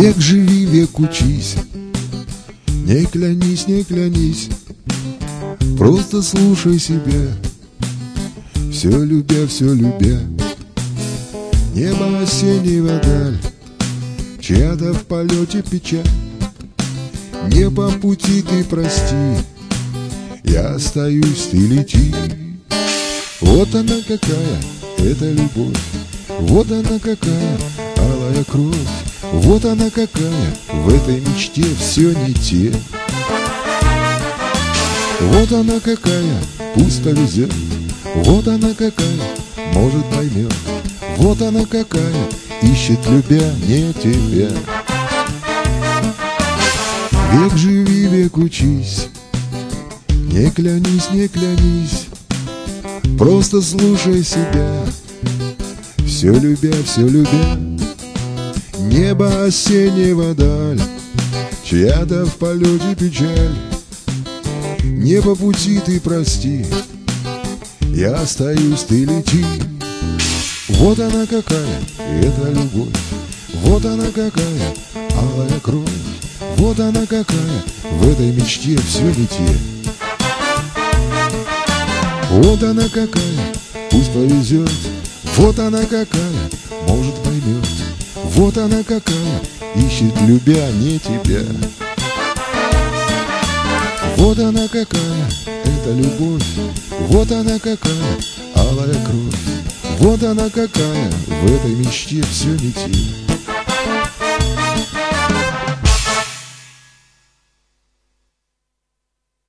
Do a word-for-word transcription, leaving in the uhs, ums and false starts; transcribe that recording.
Век живи, век учись, не клянись, не клянись, просто слушай себя, все любя, все любя. Небо осеннего даль, чья-то в полете печаль. Не по пути ты прости, я остаюсь, ты лети. Вот она какая, эта любовь, вот она какая, алая кровь. Вот она какая, в этой мечте все не те. Вот она какая, пусть повезет. Вот она какая, может поймет. Вот она какая, ищет любя не тебя. Век живи, век учись, не клянись, не клянись, просто слушай себя, все любя, все любя. Небо осеннего даль, чья-то в полете печаль. Не по пути ты прости, я остаюсь, ты лети. Вот она какая, эта любовь, вот она какая, алая кровь. Вот она какая, в этой мечте все не те. Вот она какая, пусть повезет. Вот она какая, может поймет. Вот она какая, ищет любя не тебя. Вот она какая, это любовь. Вот она какая, алая кровь. Вот она какая, в этой мечте все не те.